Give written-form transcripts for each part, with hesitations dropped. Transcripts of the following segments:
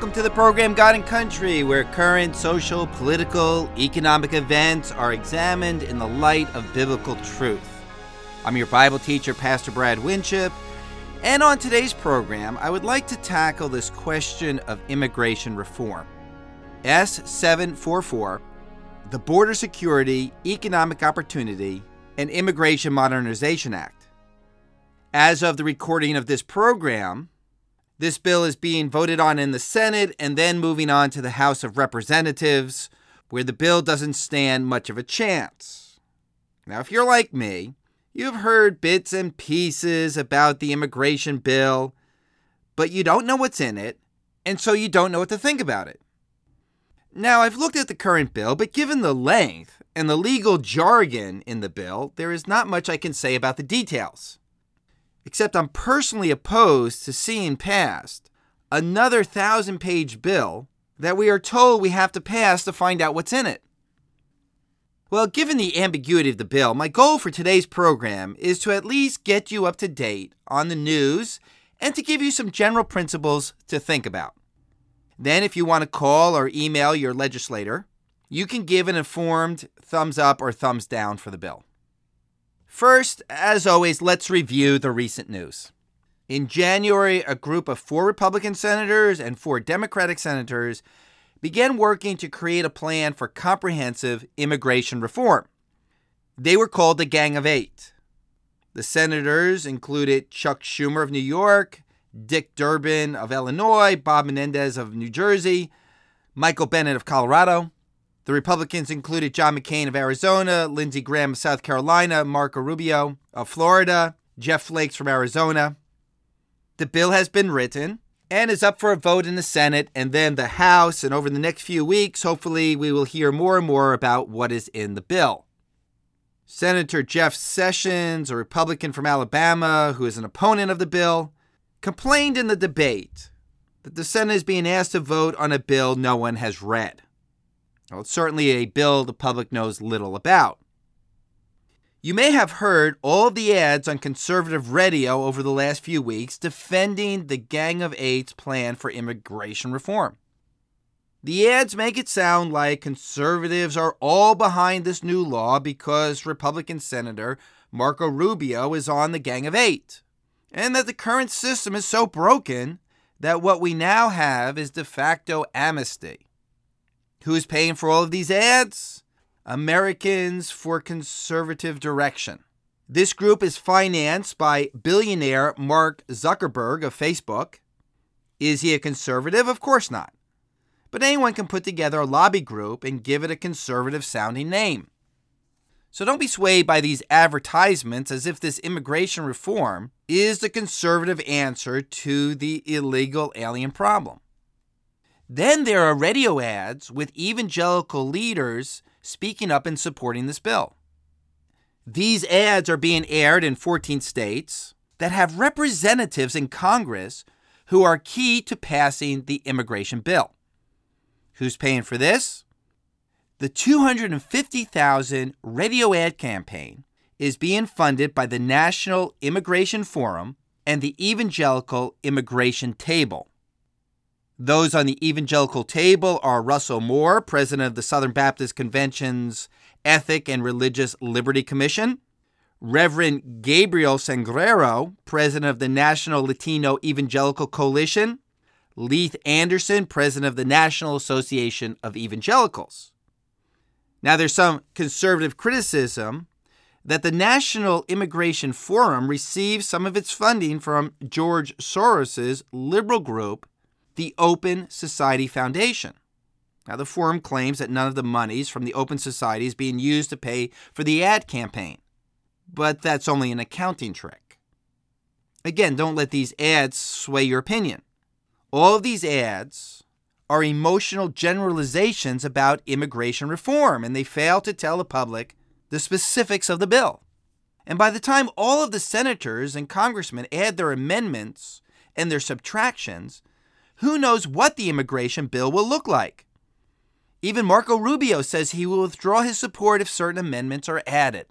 welcome to the program God and Country, where current social, political, economic events are examined in the light of biblical truth. I'm your Bible teacher, Pastor Brad Winship, and on today's program, I would like to tackle this question of immigration reform. S-744, the Border Security, Economic Opportunity, and Immigration Modernization Act. As of the recording of this program, this bill is being voted on in the Senate and then moving on to the House of Representatives, where the bill doesn't stand much of a chance. Now, if you're like me, you've heard bits and pieces about the immigration bill, but you don't know what's in it, and so you don't know what to think about it. Now, I've looked at the current bill, but given the length and the legal jargon in the bill, there is not much I can say about the details. Except I'm personally opposed to seeing passed another 1,000-page bill that we are told we have to pass to find out what's in it. Well, given the ambiguity of the bill, my goal for today's program is to at least get you up to date on the news and to give you some general principles to think about. Then, if you want to call or email your legislator, you can give an informed thumbs up or thumbs down for the bill. First, as always, let's review the recent news. In January, a group of 4 Republican senators and 4 Democratic senators began working to create a plan for comprehensive immigration reform. They were called the Gang of 8. The senators included Chuck Schumer of New York, Dick Durbin of Illinois, Bob Menendez of New Jersey, Michael Bennet of Colorado. The Republicans included John McCain of Arizona, Lindsey Graham of South Carolina, Marco Rubio of Florida, Jeff Flake from Arizona. The bill has been written and is up for a vote in the Senate and then the House, and over the next few weeks, hopefully we will hear more and more about what is in the bill. Senator Jeff Sessions, a Republican from Alabama who is an opponent of the bill, complained in the debate that the Senate is being asked to vote on a bill no one has read. Well, it's certainly a bill the public knows little about. You may have heard all of the ads on conservative radio over the last few weeks defending the Gang of Eight's plan for immigration reform. The ads make it sound like conservatives are all behind this new law because Republican Senator Marco Rubio is on the Gang of Eight, and that the current system is so broken that what we now have is de facto amnesty. Who is paying for all of these ads? Americans for Conservative Direction. This group is financed by billionaire Mark Zuckerberg of Facebook. Is he a conservative? Of course not. But anyone can put together a lobby group and give it a conservative-sounding name. So don't be swayed by these advertisements as if this immigration reform is the conservative answer to the illegal alien problem. Then there are radio ads with evangelical leaders speaking up and supporting this bill. These ads are being aired in 14 states that have representatives in Congress who are key to passing the immigration bill. Who's paying for this? The $250,000 radio ad campaign is being funded by the National Immigration Forum and the Evangelical Immigration Table. Those on the evangelical table are Russell Moore, president of the Southern Baptist Convention's Ethic and Religious Liberty Commission, Reverend Gabriel Sangrero, president of the National Latino Evangelical Coalition, Leith Anderson, president of the National Association of Evangelicals. Now, there's some conservative criticism that the National Immigration Forum receives some of its funding from George Soros's liberal group, the Open Society Foundation. Now, the forum claims that none of the monies from the Open Society is being used to pay for the ad campaign. But that's only an accounting trick. Again, don't let these ads sway your opinion. All of these ads are emotional generalizations about immigration reform, and they fail to tell the public the specifics of the bill. And by the time all of the senators and congressmen add their amendments and their subtractions, who knows what the immigration bill will look like? Even Marco Rubio says he will withdraw his support if certain amendments are added.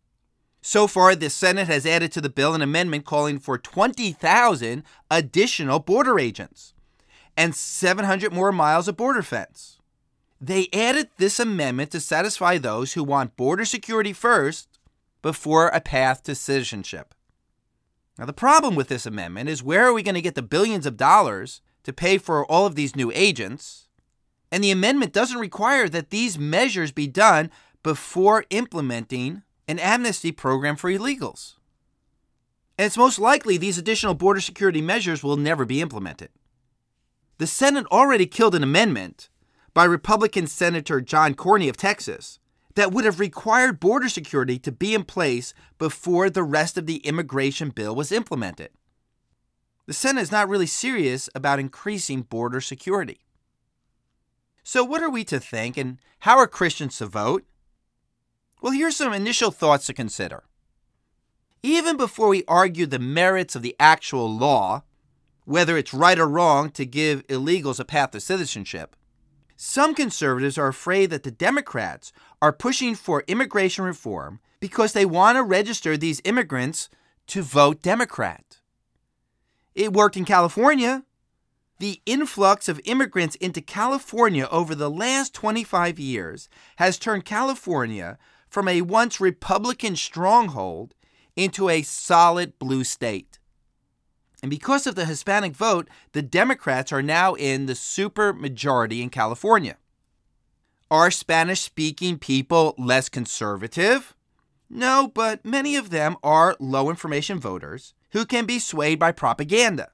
So far, the Senate has added to the bill an amendment calling for 20,000 additional border agents. and 700 more miles of border fence. They added this amendment to satisfy those who want border security first before a path to citizenship. Now, the problem with this amendment is, where are we going to get the billions of dollars to pay for all of these new agents? And the amendment doesn't require that these measures be done before implementing an amnesty program for illegals. And it's most likely these additional border security measures will never be implemented. The Senate already killed an amendment by Republican Senator John Cornyn of Texas that would have required border security to be in place before the rest of the immigration bill was implemented. The Senate is not really serious about increasing border security. So what are we to think, and how are Christians to vote? Well, here's some initial thoughts to consider. Even before we argue the merits of the actual law, whether it's right or wrong to give illegals a path to citizenship, some conservatives are afraid that the Democrats are pushing for immigration reform because they want to register these immigrants to vote Democrat. It worked in California. The influx of immigrants into California over the last 25 years has turned California from a once Republican stronghold into a solid blue state. And because of the Hispanic vote, the Democrats are now in the super majority in California. Are Spanish-speaking people less conservative? No, but many of them are low-information voters who can be swayed by propaganda.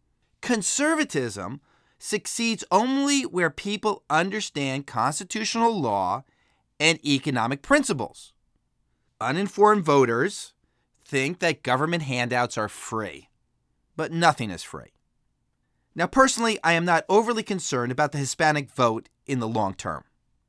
Conservatism succeeds only where people understand constitutional law and economic principles. Uninformed voters think that government handouts are free, but nothing is free. Now, personally, I am not overly concerned about the Hispanic vote in the long term.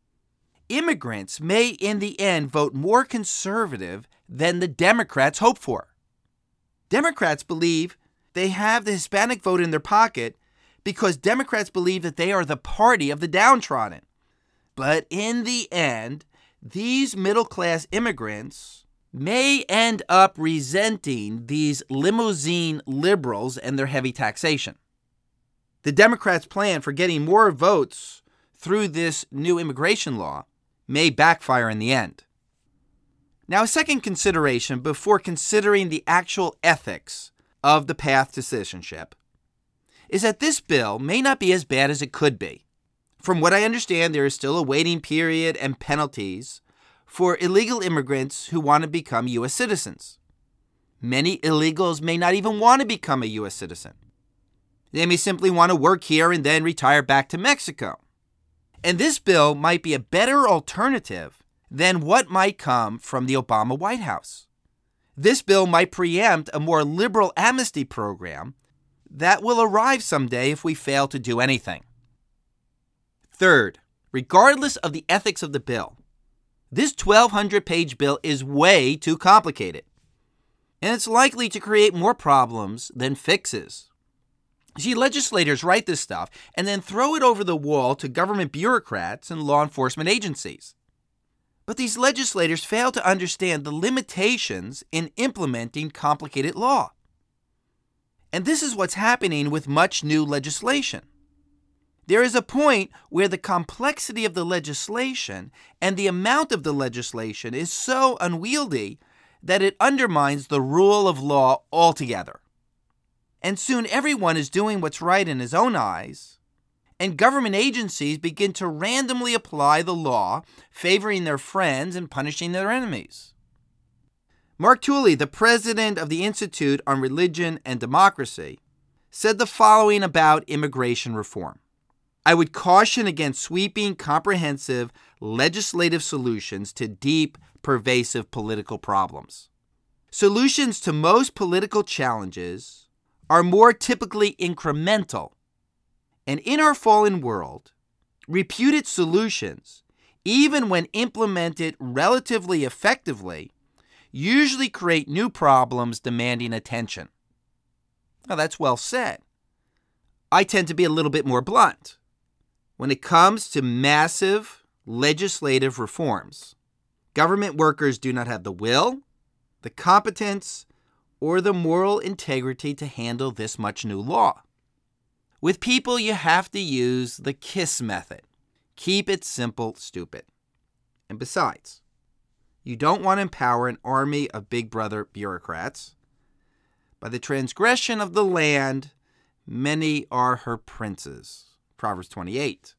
Immigrants may, in the end, vote more conservative than the Democrats hope for. Democrats believe they have the Hispanic vote in their pocket because Democrats believe that they are the party of the downtrodden. But in the end, these middle-class immigrants may end up resenting these limousine liberals and their heavy taxation. The Democrats' plan for getting more votes through this new immigration law may backfire in the end. Now, a second consideration before considering the actual ethics of the path to citizenship is that this bill may not be as bad as it could be. From what I understand, there is still a waiting period and penalties for illegal immigrants who want to become U.S. citizens. Many illegals may not even want to become a U.S. citizen. They may simply want to work here and then retire back to Mexico. And this bill might be a better alternative than what might come from the Obama White House. This bill might preempt a more liberal amnesty program that will arrive someday if we fail to do anything. Third, regardless of the ethics of the bill, this 1,200-page bill is way too complicated, and it's likely to create more problems than fixes. See, legislators write this stuff and then throw it over the wall to government bureaucrats and law enforcement agencies. But these legislators fail to understand the limitations in implementing complicated law. And this is what's happening with much new legislation. There is a point where the complexity of the legislation and the amount of the legislation is so unwieldy that it undermines the rule of law altogether. And soon everyone is doing what's right in his own eyes, and government agencies begin to randomly apply the law, favoring their friends and punishing their enemies. Mark Tooley, the president of the Institute on Religion and Democracy, said the following about immigration reform. I would caution against sweeping, comprehensive legislative solutions to deep, pervasive political problems. Solutions to most political challenges are more typically incremental. And in our fallen world, reputed solutions, even when implemented relatively effectively, usually create new problems demanding attention. Now, that's well said. I tend to be a little bit more blunt. When it comes to massive legislative reforms, government workers do not have the will, the competence, or the moral integrity to handle this much new law. With people, you have to use the KISS method. Keep it simple, stupid. And besides, you don't want to empower an army of big brother bureaucrats. By the transgression of the land, many are her princes. Proverbs 28.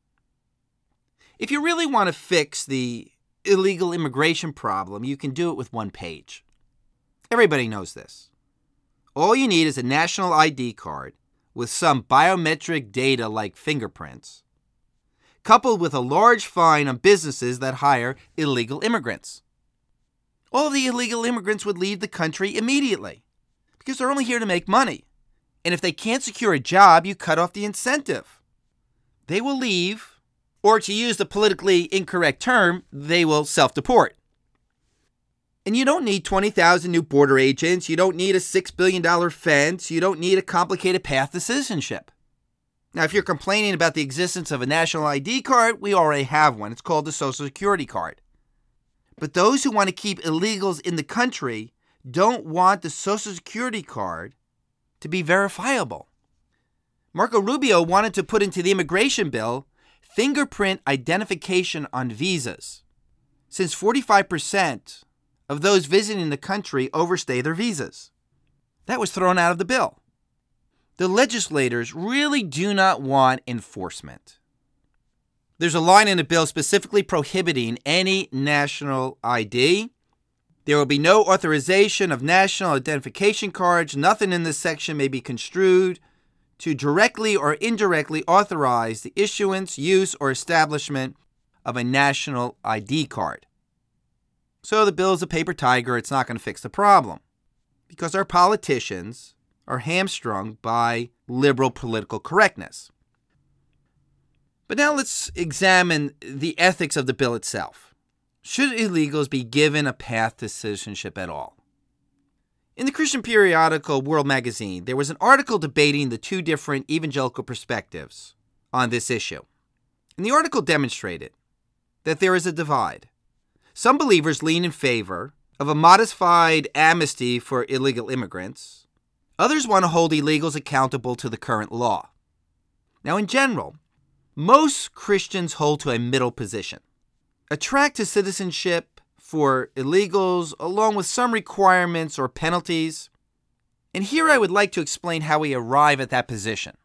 If you really want to fix the illegal immigration problem, you can do it with one page. Everybody knows this. All you need is a national ID card with some biometric data like fingerprints, coupled with a large fine on businesses that hire illegal immigrants. All the illegal immigrants would leave the country immediately because they're only here to make money. And if they can't secure a job, you cut off the incentive. They will leave, or to use the politically incorrect term, they will self-deport. And you don't need 20,000 new border agents. You don't need a $6 billion fence. You don't need a complicated path to citizenship. Now, if you're complaining about the existence of a national ID card, we already have one. It's called the Social Security card. But those who want to keep illegals in the country don't want the Social Security card to be verifiable. Marco Rubio wanted to put into the immigration bill fingerprint identification on visas, since 45% of those visiting the country overstay their visas. That was thrown out of the bill. The legislators really do not want enforcement. There's a line in the bill specifically prohibiting any national ID. There will be no authorization of national identification cards. Nothing in this section may be construed to directly or indirectly authorize the issuance, use, or establishment of a national ID card. So the bill is a paper tiger. It's not going to fix the problem because our politicians are hamstrung by liberal political correctness. But now let's examine the ethics of the bill itself. Should illegals be given a path to citizenship at all? In the Christian periodical World Magazine, there was an article debating the two different evangelical perspectives on this issue. And the article demonstrated that there is a divide. Some believers lean in favor of a modified amnesty for illegal immigrants. Others want to hold illegals accountable to the current law. Now, in general, most Christians hold to a middle position. A track to citizenship for illegals, along with some requirements or penalties. And here I would like to explain how we arrive at that position.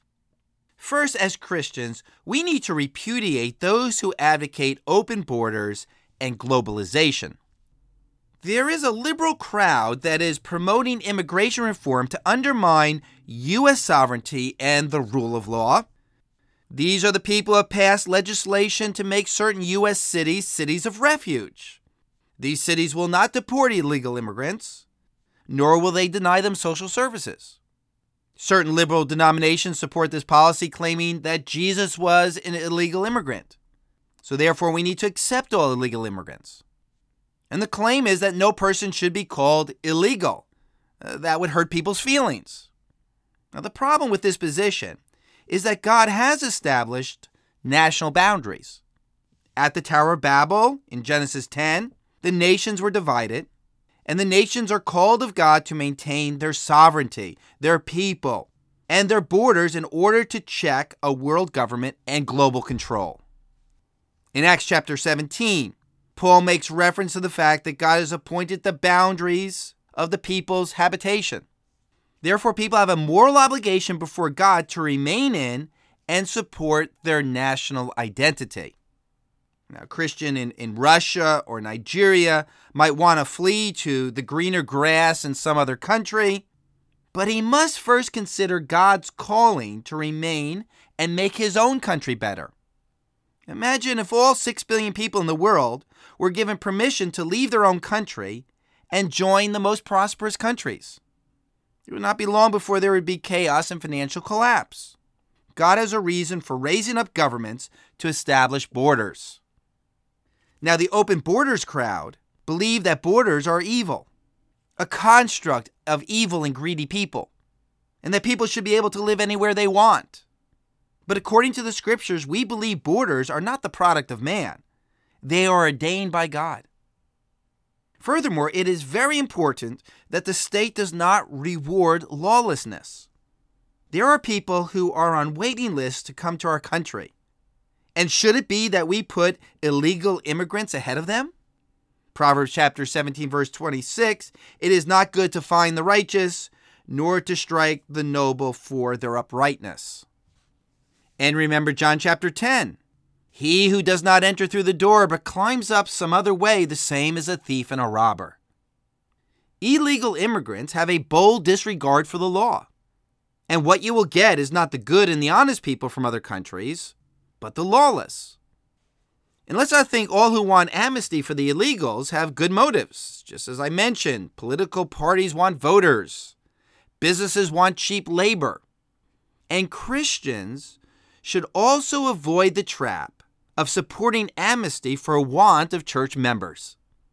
First, as Christians, we need to repudiate those who advocate open borders and globalization. There is a liberal crowd that is promoting immigration reform to undermine U.S. sovereignty and the rule of law. These are the people who have passed legislation to make certain U.S. cities cities of refuge. These cities will not deport illegal immigrants, nor will they deny them social services. Certain liberal denominations support this policy, claiming that Jesus was an illegal immigrant. So therefore, we need to accept all illegal immigrants. And the claim is that no person should be called illegal. That would hurt people's feelings. Now, the problem with this position is that God has established national boundaries. At the Tower of Babel, in Genesis 10, the nations were divided, and the nations are called of God to maintain their sovereignty, their people, and their borders in order to check a world government and global control. In Acts chapter 17, Paul makes reference to the fact that God has appointed the boundaries of the people's habitation. Therefore, people have a moral obligation before God to remain in and support their national identity. Now, a Christian in Russia or Nigeria might want to flee to the greener grass in some other country, but he must first consider God's calling to remain and make his own country better. Imagine if all 6 billion people in the world were given permission to leave their own country and join the most prosperous countries. It would not be long before there would be chaos and financial collapse. God has a reason for raising up governments to establish borders. Now, the open borders crowd believe that borders are evil, a construct of evil and greedy people, and that people should be able to live anywhere they want. But according to the scriptures, we believe borders are not the product of man. They are ordained by God. Furthermore, it is very important that the state does not reward lawlessness. There are people who are on waiting lists to come to our country. And should it be that we put illegal immigrants ahead of them? Proverbs chapter 17, verse 26, it is not good to find the righteous, nor to strike the noble for their uprightness. And remember John chapter 10. He who does not enter through the door but climbs up some other way, the same is a thief and a robber. Illegal immigrants have a bold disregard for the law. And what you will get is not the good and the honest people from other countries, but the lawless. And let's not think all who want amnesty for the illegals have good motives. Just as I mentioned, political parties want voters. Businesses want cheap labor. And Christians should also avoid the trap of supporting amnesty for want of church members.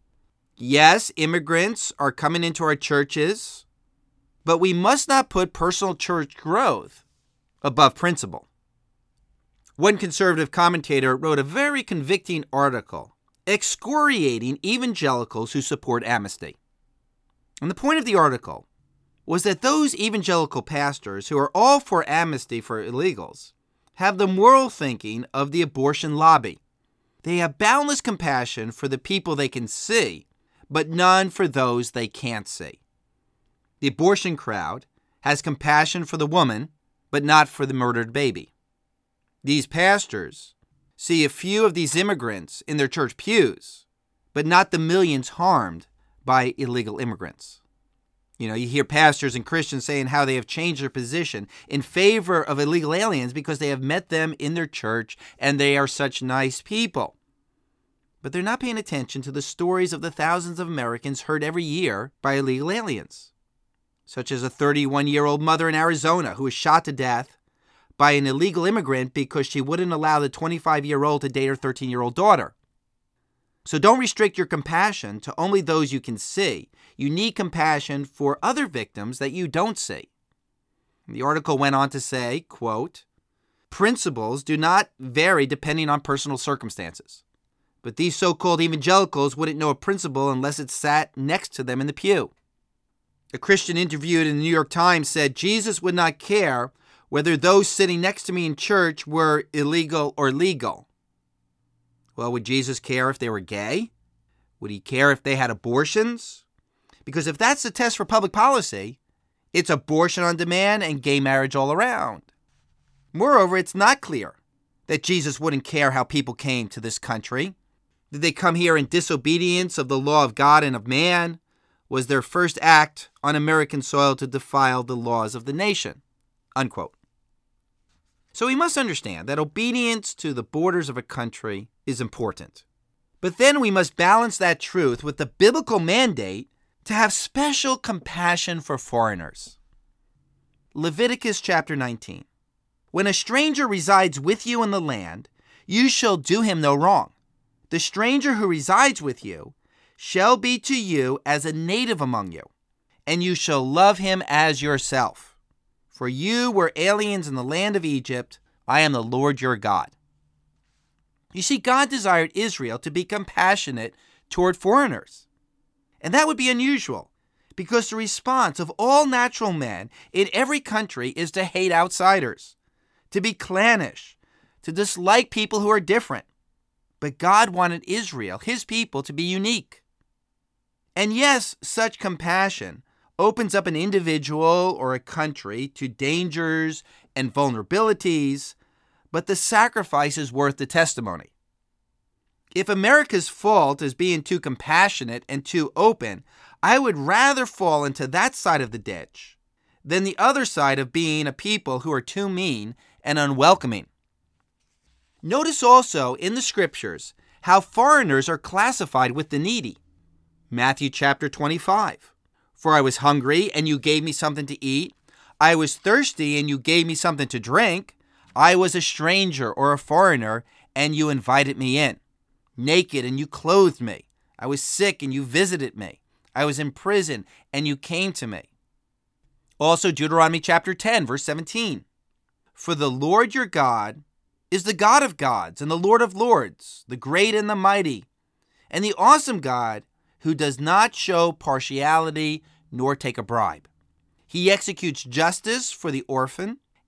Yes, immigrants are coming into our churches, but we must not put personal church growth above principle. One conservative commentator wrote a very convicting article excoriating evangelicals who support amnesty. And the point of the article was that those evangelical pastors who are all for amnesty for illegals have the moral thinking of the abortion lobby. They have boundless compassion for the people they can see, but none for those they can't see. The abortion crowd has compassion for the woman, but not for the murdered baby. These pastors see a few of these immigrants in their church pews, but not the millions harmed by illegal immigrants. You hear pastors and Christians saying how they have changed their position in favor of illegal aliens because they have met them in their church and they are such nice people. But they're not paying attention to the stories of the thousands of Americans hurt every year by illegal aliens, such as a 31-year-old mother in Arizona who was shot to death by an illegal immigrant because she wouldn't allow the 25-year-old to date her 13-year-old daughter. So don't restrict your compassion to only those you can see. You need compassion for other victims that you don't see. The article went on to say, quote, principles do not vary depending on personal circumstances. But these so-called evangelicals wouldn't know a principle unless it sat next to them in the pew. A Christian interviewed in the New York Times said Jesus would not care whether those sitting next to me in church were illegal or legal. Well, would Jesus care if they were gay? Would he care if they had abortions? Because if that's the test for public policy, it's abortion on demand and gay marriage all around. Moreover, it's not clear that Jesus wouldn't care how people came to this country. Did they come here in disobedience of the law of God and of man? Was their first act on American soil to defile the laws of the nation? Unquote. So we must understand that obedience to the borders of a country is important. But then we must balance that truth with the biblical mandate to have special compassion for foreigners. Leviticus chapter 19. When a stranger resides with you in the land, you shall do him no wrong. The stranger who resides with you shall be to you as a native among you, and you shall love him as yourself. For you were aliens in the land of Egypt. I am the Lord your God. You see, God desired Israel to be compassionate toward foreigners. And that would be unusual, because the response of all natural men in every country is to hate outsiders, to be clannish, to dislike people who are different. But God wanted Israel, his people, to be unique. And yes, such compassion opens up an individual or a country to dangers and vulnerabilities, but the sacrifice is worth the testimony. If America's fault is being too compassionate and too open, I would rather fall into that side of the ditch than the other side of being a people who are too mean and unwelcoming. Notice also in the scriptures how foreigners are classified with the needy. Matthew chapter 25. For I was hungry, and you gave me something to eat. I was thirsty, and you gave me something to drink. I was a stranger or a foreigner, and you invited me in. Naked, and you clothed me. I was sick, and you visited me. I was in prison, and you came to me. Also, Deuteronomy chapter 10, verse 17. For the Lord your God is the God of gods and the Lord of lords, the great and the mighty, and the awesome God who does not show partiality nor take a bribe. He executes justice for the orphan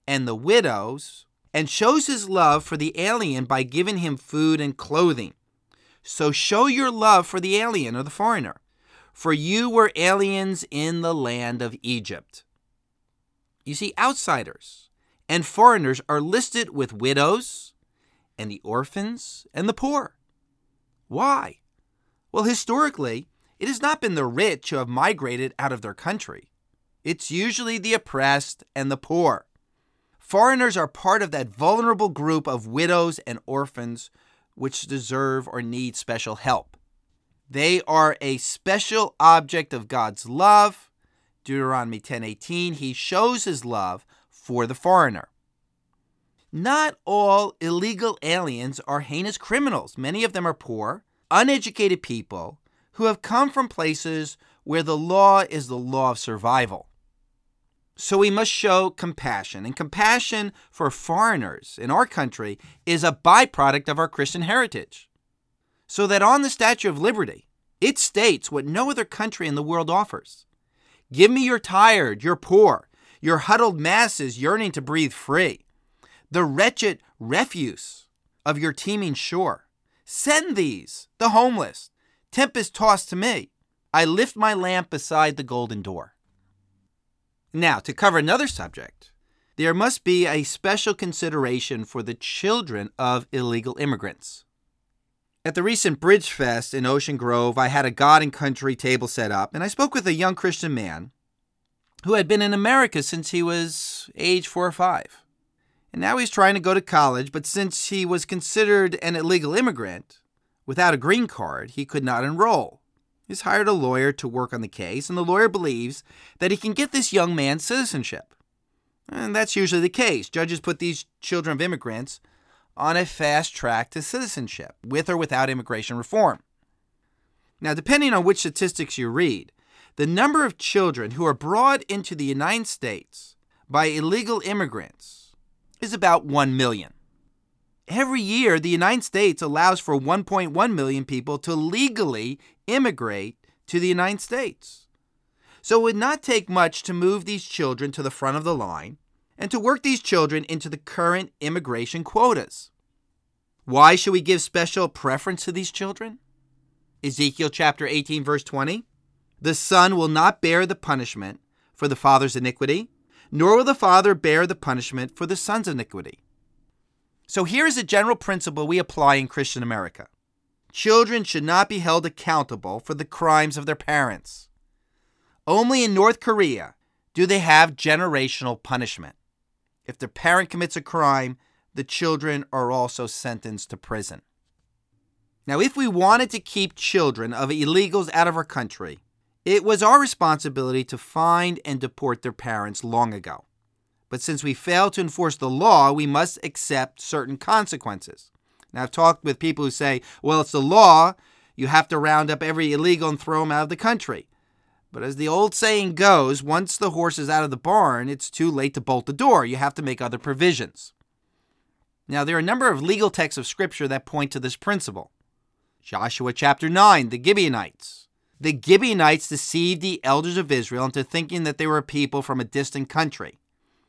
and the widows, and shows his love for the alien by giving him food and clothing. So show your love for the alien or the foreigner, for you were aliens in the land of Egypt. You see, outsiders and foreigners are listed with widows and the orphans and the poor. Why? Well, historically, it has not been the rich who have migrated out of their country. It's usually the oppressed and the poor. Foreigners are part of that vulnerable group of widows and orphans which deserve or need special help. They are a special object of God's love. Deuteronomy 10:18, he shows his love for the foreigner. Not all illegal aliens are heinous criminals. Many of them are poor, uneducated people who have come from places where the law is the law of survival. So we must show compassion, and compassion for foreigners in our country is a byproduct of our Christian heritage. So that on the Statue of Liberty, it states what no other country in the world offers. Give me your tired, your poor, your huddled masses yearning to breathe free, the wretched refuse of your teeming shore. Send these, the homeless, tempest-tossed to me. I lift my lamp beside the golden door. Now, to cover another subject, there must be a special consideration for the children of illegal immigrants. At the recent Bridge Fest in Ocean Grove, I had a God and Country table set up, and I spoke with a young Christian man who had been in America since he was age 4 or 5. And now he's trying to go to college, but since he was considered an illegal immigrant without a green card, he could not enroll. He's hired a lawyer to work on the case, and the lawyer believes that he can get this young man citizenship. And that's usually the case. Judges put these children of immigrants on a fast track to citizenship, with or without immigration reform. Now, depending on which statistics you read, the number of children who are brought into the United States by illegal immigrants is about 1 million. Every year, the United States allows for 1.1 million people to legally immigrate to the United States. So it would not take much to move these children to the front of the line and to work these children into the current immigration quotas. Why should we give special preference to these children? Ezekiel chapter 18, verse 20, the son will not bear the punishment for the father's iniquity, nor will the father bear the punishment for the son's iniquity. So here is a general principle we apply in Christian America. Children should not be held accountable for the crimes of their parents. Only in North Korea do they have generational punishment. If their parent commits a crime, the children are also sentenced to prison. Now, if we wanted to keep children of illegals out of our country, it was our responsibility to find and deport their parents long ago. But since we failed to enforce the law, we must accept certain consequences. Now, I've talked with people who say, well, it's the law. You have to round up every illegal and throw them out of the country. But as the old saying goes, once the horse is out of the barn, it's too late to bolt the door. You have to make other provisions. Now, there are a number of legal texts of Scripture that point to this principle. Joshua chapter 9, the Gibeonites. The Gibeonites deceived the elders of Israel into thinking that they were a people from a distant country.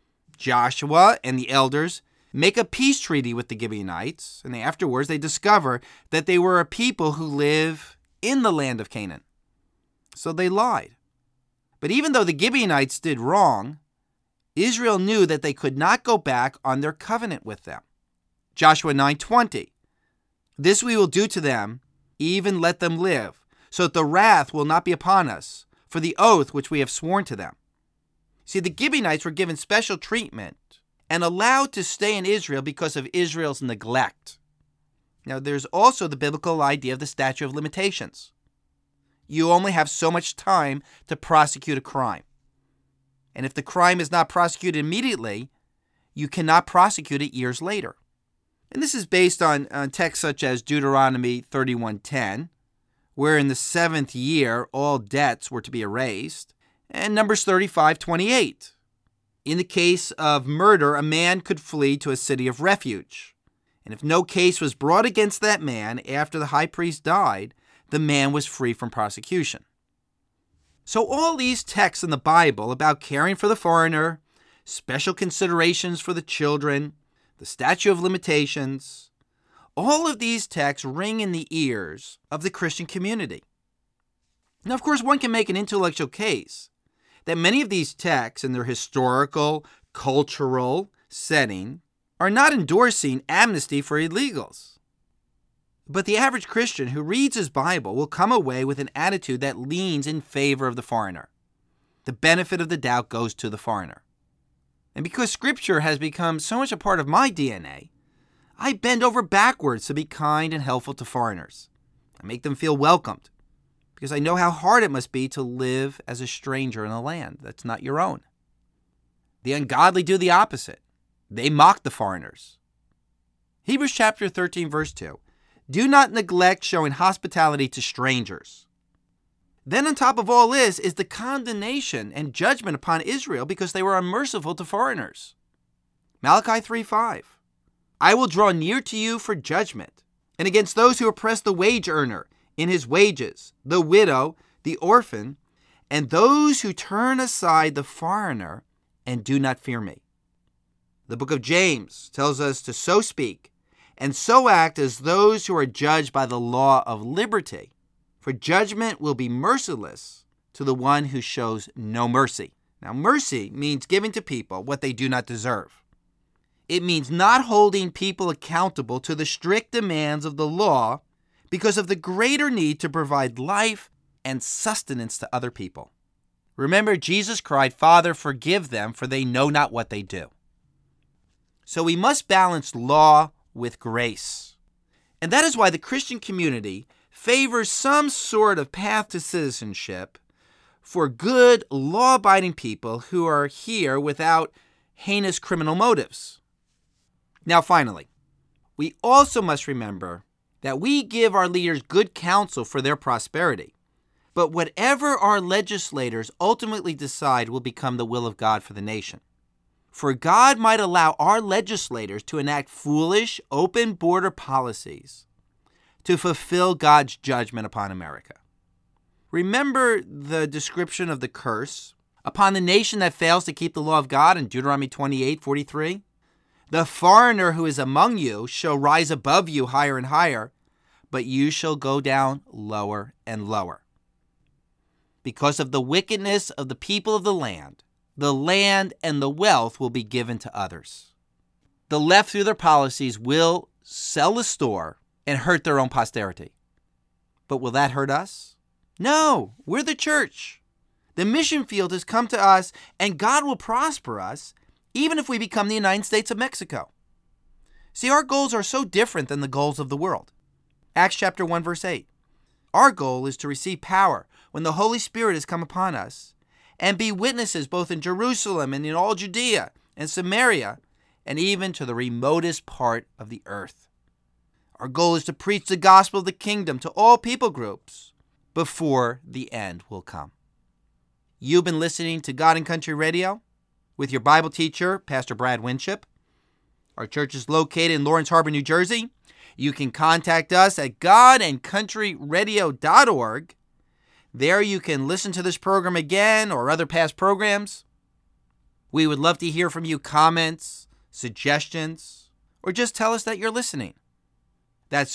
Joshua and the elders make a peace treaty with the Gibeonites, and afterwards they discover that they were a people who live in the land of Canaan. So they lied. But even though the Gibeonites did wrong, Israel knew that they could not go back on their covenant with them. Joshua 9:20, this we will do to them, even let them live, so that the wrath will not be upon us, for the oath which we have sworn to them. See, the Gibeonites were given special treatment and allowed to stay in Israel because of Israel's neglect. Now, there's also the biblical idea of the statute of limitations. You only have so much time to prosecute a crime. And if the crime is not prosecuted immediately, you cannot prosecute it years later. And this is based on texts such as Deuteronomy 31:10, where in the 7th year all debts were to be erased, and Numbers 35:28. In the case of murder, a man could flee to a city of refuge. And if no case was brought against that man after the high priest died, the man was free from prosecution. So all these texts in the Bible about caring for the foreigner, special considerations for the children, the statute of limitations. All of these texts ring in the ears of the Christian community. Now, of course, one can make an intellectual case that many of these texts in their historical, cultural setting are not endorsing amnesty for illegals. But the average Christian who reads his Bible will come away with an attitude that leans in favor of the foreigner. The benefit of the doubt goes to the foreigner. And because Scripture has become so much a part of my DNA, I bend over backwards to be kind and helpful to foreigners. I make them feel welcomed because I know how hard it must be to live as a stranger in a land that's not your own. The ungodly do the opposite. They mock the foreigners. Hebrews chapter 13, verse 2. Do not neglect showing hospitality to strangers. Then on top of all this is the condemnation and judgment upon Israel because they were unmerciful to foreigners. Malachi 3:5. I will draw near to you for judgment, and against those who oppress the wage earner in his wages, the widow, the orphan, and those who turn aside the foreigner and do not fear me. The book of James tells us to so speak and so act as those who are judged by the law of liberty, for judgment will be merciless to the one who shows no mercy. Now, mercy means giving to people what they do not deserve. It means not holding people accountable to the strict demands of the law because of the greater need to provide life and sustenance to other people. Remember, Jesus cried, Father, forgive them, for they know not what they do. So we must balance law with grace. And that is why the Christian community favors some sort of path to citizenship for good, law-abiding people who are here without heinous criminal motives. Now, finally, we also must remember that we give our leaders good counsel for their prosperity. But whatever our legislators ultimately decide will become the will of God for the nation. For God might allow our legislators to enact foolish, open border policies to fulfill God's judgment upon America. Remember the description of the curse upon the nation that fails to keep the law of God in Deuteronomy 28:43? The foreigner who is among you shall rise above you higher and higher, but you shall go down lower and lower. Because of the wickedness of the people of the land and the wealth will be given to others. The left, through their policies, will sell the store and hurt their own posterity. But will that hurt us? No, we're the church. The mission field has come to us, and God will prosper us, even if we become the United States of Mexico. See, our goals are so different than the goals of the world. Acts chapter 1, verse 8. Our goal is to receive power when the Holy Spirit has come upon us, and be witnesses both in Jerusalem and in all Judea and Samaria, and even to the remotest part of the earth. Our goal is to preach the gospel of the kingdom to all people groups before the end will come. You've been listening to God and Country Radio with your Bible teacher, Pastor Brad Winship. Our church is located in Lawrence Harbor, New Jersey. You can contact us at godandcountryradio.org. There you can listen to this program again or other past programs. We would love to hear from you, comments, suggestions, or just tell us that you're listening. That's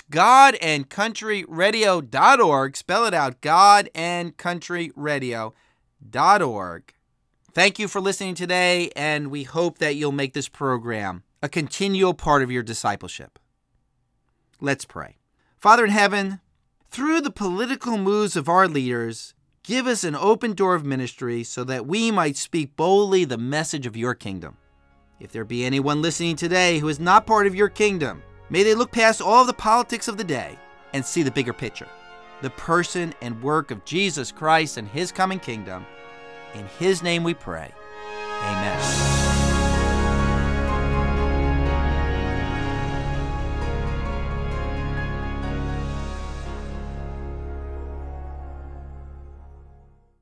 godandcountryradio.org. Spell it out, godandcountryradio.org. Thank you for listening today, and we hope that you'll make this program a continual part of your discipleship. Let's pray. Father in heaven, through the political moves of our leaders, give us an open door of ministry so that we might speak boldly the message of your kingdom. If there be anyone listening today who is not part of your kingdom, may they look past all of the politics of the day and see the bigger picture, the person and work of Jesus Christ and his coming kingdom. In his name we pray. Amen.